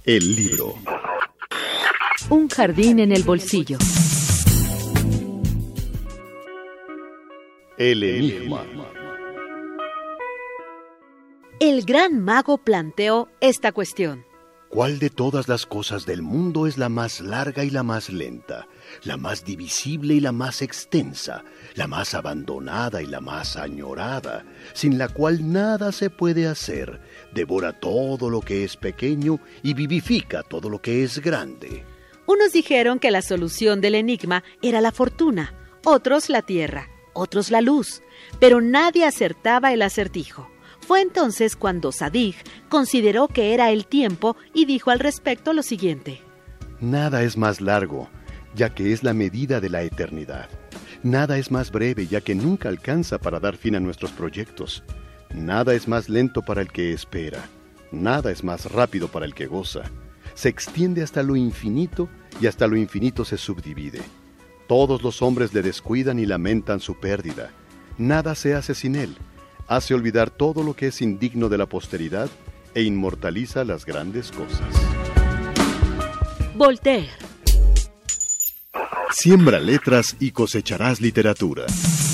El libro. Un jardín en el bolsillo. El enigma. El gran mago planteó esta cuestión. ¿Cuál de todas las cosas del mundo es la más larga y la más lenta, la más divisible y la más extensa, la más abandonada y la más añorada, sin la cual nada se puede hacer, devora todo lo que es pequeño y vivifica todo lo que es grande? Unos dijeron que la solución del enigma era la fortuna, otros la tierra, otros la luz, pero nadie acertaba el acertijo. Fue entonces cuando Zadig consideró que era el tiempo y dijo al respecto lo siguiente: Nada es más largo, ya que es la medida de la eternidad. Nada es más breve, ya que nunca alcanza para dar fin a nuestros proyectos. Nada es más lento para el que espera. Nada es más rápido para el que goza. Se extiende hasta lo infinito y hasta lo infinito se subdivide. Todos los hombres le descuidan y lamentan su pérdida. Nada se hace sin él. Hace olvidar todo lo que es indigno de la posteridad e inmortaliza las grandes cosas. Voltaire. Siembra letras y cosecharás literatura.